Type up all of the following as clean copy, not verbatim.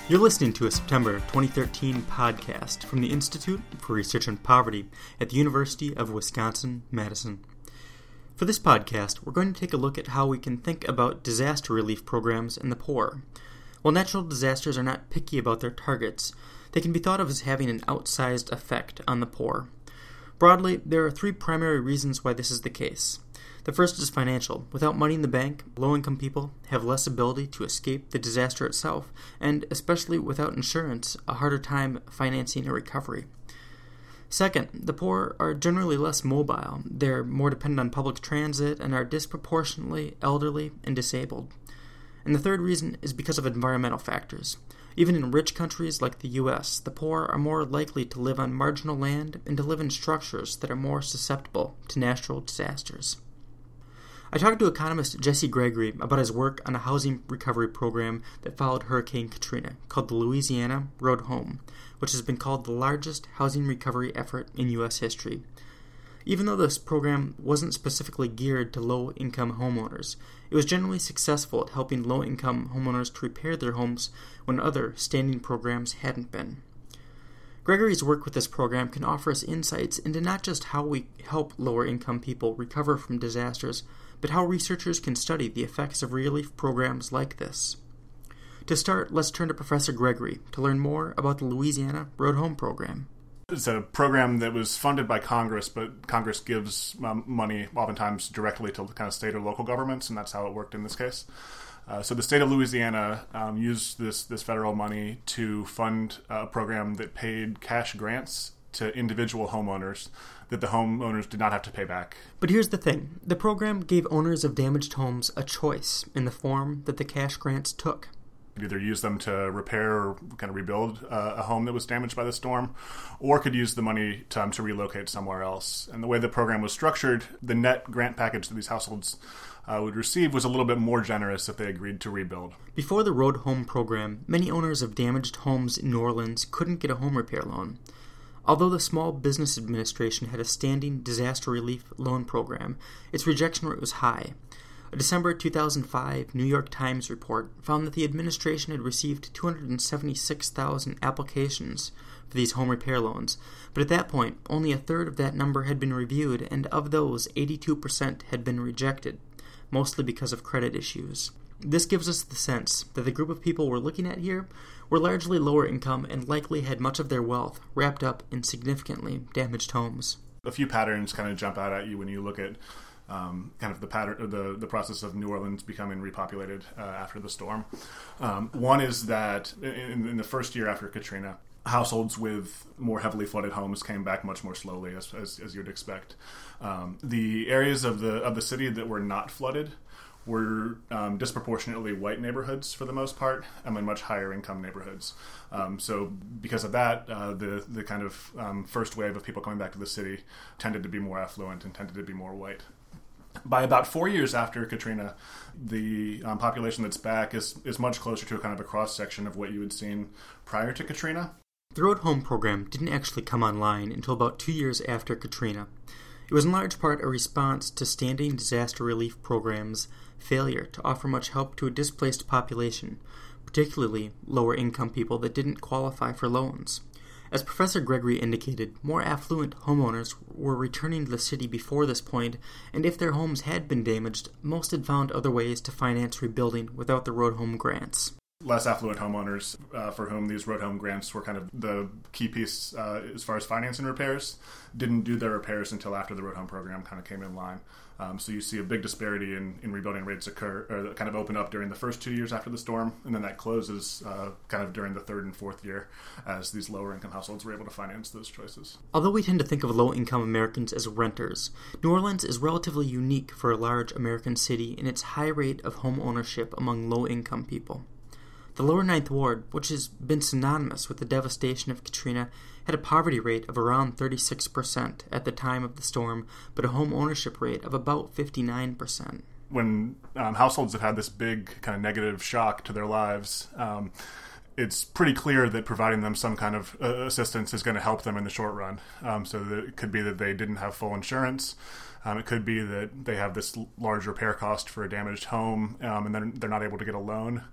You're listening to a September 2013 podcast from the Institute for Research on Poverty at the University of Wisconsin-Madison. For this podcast, we're going to take a look at how we can think about disaster relief programs and the poor. While natural disasters are not picky about their targets, they can be thought of as having an outsized effect on the poor. Broadly, there are three primary reasons why this is the case. The first is financial. Without money in the bank, low-income people have less ability to escape the disaster itself, and especially without insurance, a harder time financing a recovery. Second, the poor are generally less mobile. They're more dependent on public transit and are disproportionately elderly and disabled. And the third reason is because of environmental factors. Even in rich countries like the U.S., the poor are more likely to live on marginal land and to live in structures that are more susceptible to natural disasters. I talked to economist Jesse Gregory about his work on a housing recovery program that followed Hurricane Katrina, called the Louisiana Road Home, which has been called the largest housing recovery effort in U.S. history. Even though this program wasn't specifically geared to low-income homeowners, it was generally successful at helping low-income homeowners to repair their homes when other standing programs hadn't been. Gregory's work with this program can offer us insights into not just how we help lower-income people recover from disasters, but how researchers can study the effects of relief programs like this. To start, let's turn to Professor Gregory to learn more about the Louisiana Road Home program. It's a program that was funded by Congress, but Congress gives money oftentimes directly to kind of state or local governments, and that's how it worked in this case. So the state of Louisiana used this federal money to fund a program that paid cash grants to individual homeowners that the homeowners did not have to pay back. But here's the thing. The program gave owners of damaged homes a choice in the form that the cash grants took. Either use them to repair or kind of rebuild a home that was damaged by the storm, or could use the money to relocate somewhere else. And the way the program was structured, the net grant package that these households would receive was a little bit more generous if they agreed to rebuild. Before the Road Home program, many owners of damaged homes in New Orleans couldn't get a home repair loan. Although the Small Business Administration had a standing disaster relief loan program, its rejection rate was high. A December 2005 New York Times report found that the administration had received 276,000 applications for these home repair loans, but at that point, only a third of that number had been reviewed, and of those, 82% had been rejected, mostly because of credit issues. This gives us the sense that the group of people we're looking at here were largely lower income and likely had much of their wealth wrapped up in significantly damaged homes. A few patterns kind of jump out at you when you look at kind of the pattern, the process of New Orleans becoming repopulated after the storm. One is that in the first year after Katrina, households with more heavily flooded homes came back much more slowly, as you'd expect. The areas of the city that were not flooded were disproportionately white neighborhoods for the most part, and much higher income neighborhoods. So because of that, the kind of first wave of people coming back to the city tended to be more affluent and tended to be more white. By about 4 years after Katrina, the population that's back is much closer to a kind of a cross-section of what you had seen prior to Katrina. The Road Home program didn't actually come online until about 2 years after Katrina. It was in large part a response to standing disaster relief programs' failure to offer much help to a displaced population, particularly lower-income people that didn't qualify for loans. As Professor Gregory indicated, more affluent homeowners were returning to the city before this point, and if their homes had been damaged, most had found other ways to finance rebuilding without the Road Home grants. Less affluent homeowners for whom these Road Home grants were kind of the key piece as far as financing repairs didn't do their repairs until after the Road Home program kind of came in line. So you see a big disparity in rebuilding rates occur, or kind of open up during the first 2 years after the storm, and then that closes kind of during the third and fourth year as these lower income households were able to finance those choices. Although we tend to think of low-income Americans as renters, New Orleans is relatively unique for a large American city in its high rate of home ownership among low-income people. The lower Ninth Ward, which has been synonymous with the devastation of Katrina, had a poverty rate of around 36% at the time of the storm, but a home ownership rate of about 59%. When households have had this big kind of negative shock to their lives, it's pretty clear that providing them some kind of assistance is going to help them in the short run. So that it could be that they didn't have full insurance. It could be that they have this large repair cost for a damaged home, and then they're not able to get a loan.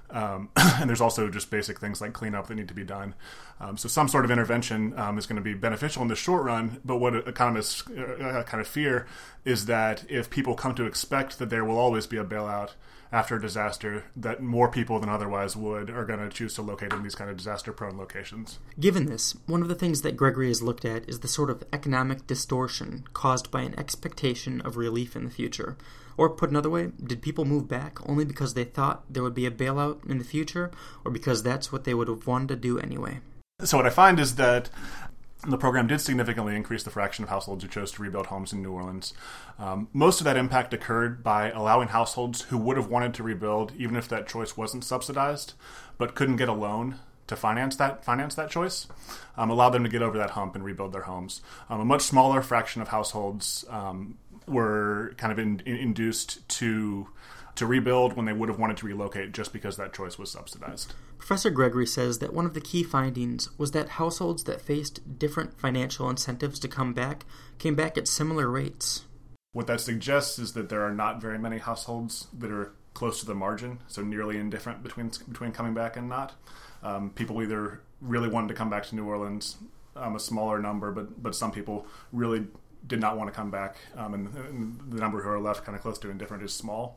And there's also just basic things like cleanup that need to be done. So some sort of intervention is going to be beneficial in the short run, but what economists kind of fear is that if people come to expect that there will always be a bailout after a disaster, that more people than otherwise would are going to choose to locate in these kind of disaster-prone locations. Given this, one of the things that Gregory has looked at is the sort of economic distortion caused by an expectation of relief in the future. Or put another way, did people move back only because they thought there would be a bailout in the future, or because that's what they would have wanted to do anyway? So what I find is that the program did significantly increase the fraction of households who chose to rebuild homes in New Orleans. Most of that impact occurred by allowing households who would have wanted to rebuild, even if that choice wasn't subsidized, but couldn't get a loan to finance that choice, allow them to get over that hump and rebuild their homes. A much smaller fraction of households were kind of induced to rebuild when they would have wanted to relocate just because that choice was subsidized. Professor Gregory says that one of the key findings was that households that faced different financial incentives to come back came back at similar rates. What that suggests is that there are not very many households that are close to the margin, so nearly indifferent between coming back and not. People either really wanted to come back to New Orleans, a smaller number, but some people really did not want to come back, and the number who are left kind of close to indifferent is small.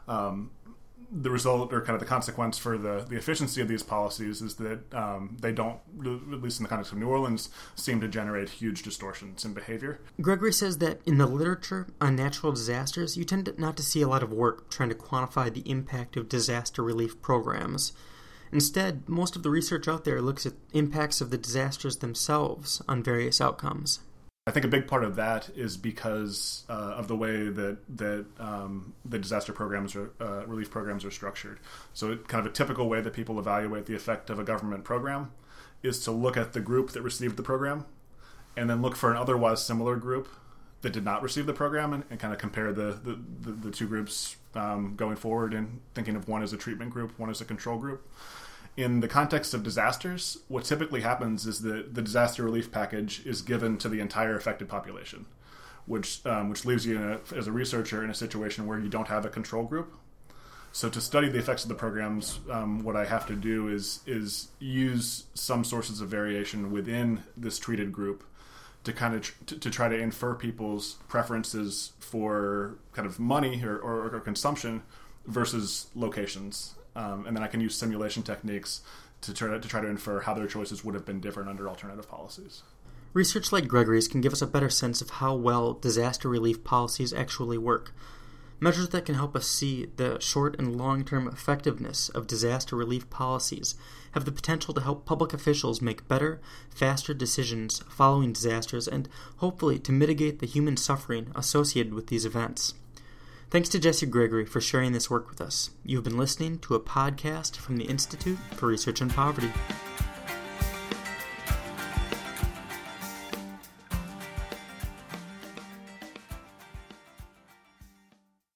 The result, or kind of the consequence for the efficiency of these policies, is that they don't, at least in the context of New Orleans, seem to generate huge distortions in behavior. Gregory says that in the literature on natural disasters, you tend not to see a lot of work trying to quantify the impact of disaster relief programs. Instead, most of the research out there looks at impacts of the disasters themselves on various outcomes. I think a big part of that is because of the way that the disaster programs or relief programs are structured. So kind of a typical way that people evaluate the effect of a government program is to look at the group that received the program and then look for an otherwise similar group that did not receive the program and kind of compare the two groups going forward, and thinking of one as a treatment group, one as a control group. In the context of disasters, what typically happens is that the disaster relief package is given to the entire affected population, which leaves you as a researcher in a situation where you don't have a control group. So to study the effects of the programs, what I have to do is use some sources of variation within this treated group to kind of to try to infer people's preferences for kind of money or consumption versus locations. And then I can use simulation techniques to try to infer how their choices would have been different under alternative policies. Research like Gregory's can give us a better sense of how well disaster relief policies actually work. Measures that can help us see the short and long-term effectiveness of disaster relief policies have the potential to help public officials make better, faster decisions following disasters and hopefully to mitigate the human suffering associated with these events. Thanks to Jesse Gregory for sharing this work with us. You've been listening to a podcast from the Institute for Research on Poverty.